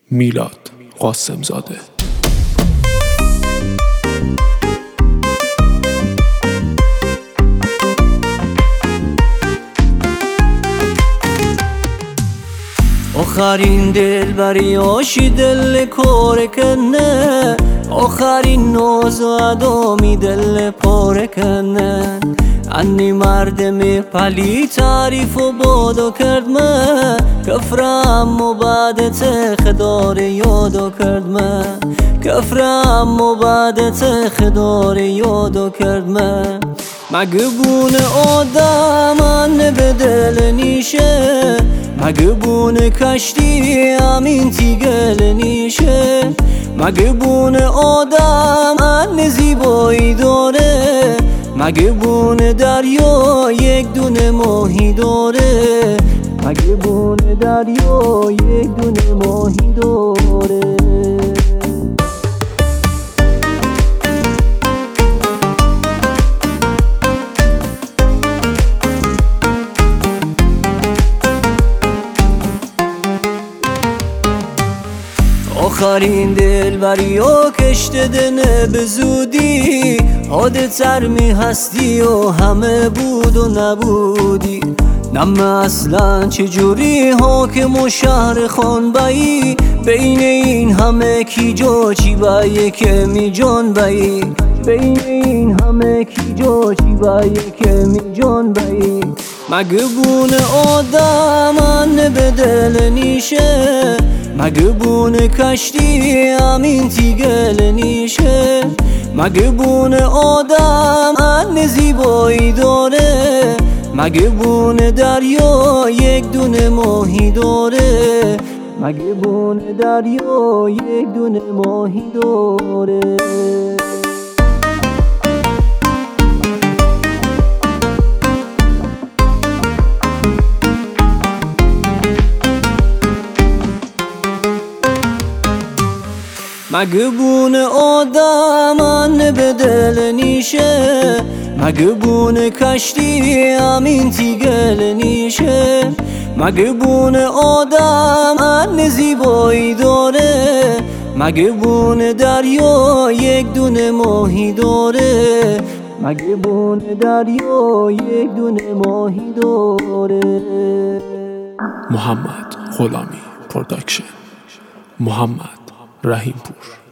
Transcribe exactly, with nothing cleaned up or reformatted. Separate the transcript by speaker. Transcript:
Speaker 1: میلاد قاسمزاده.
Speaker 2: آخرین دلبری آشی دل کار کنه، آخرین ناز و ادامی دل پاره کنه. انی مردم پلی تعریف و بادو کرد من، کفرم و بعد تخدار یادو کرد من، کفرم و بعد تخدار یادو کرد من. مگه بون آدم ان به دل نیشه، مگه بون کشتی همین تیگل نیشه، مگه بون آدم ان زیبایی داره، مگه بون دریا یک دونه ماهی داره، مگه بون دریا یک دونه ماهی داره. آخرین دلبری و کشته دنه به زودی، عاده ترمی هستی و همه بود و نبودی. نم اصلا چجوری حاکم و شهر خان بایی، بین این همه کی جا چی بایی که می جان بایی، بین این همه کی جا چی بایی که می جان بایی. مگه بون آدم ان به دل نیشه، مگه بون کشتی همین تیگل نیشه، مگه بون آدم ان زیبایی داره، مگه بون دریا یک دونه ماهی داره، مگه بون دریا یک دونه ماهی داره. مگه بون آدم ان به دل نیشه، مگه بون کشتی همین تیگل نیشه، مگه بون آدم ان زیبایی داره، مگه بون دریا یک دونه ماهی داره، مگه بون دریا یک دونه ماهی داره.
Speaker 1: محمد غلامی پروداکشن، محمد رحیم پور.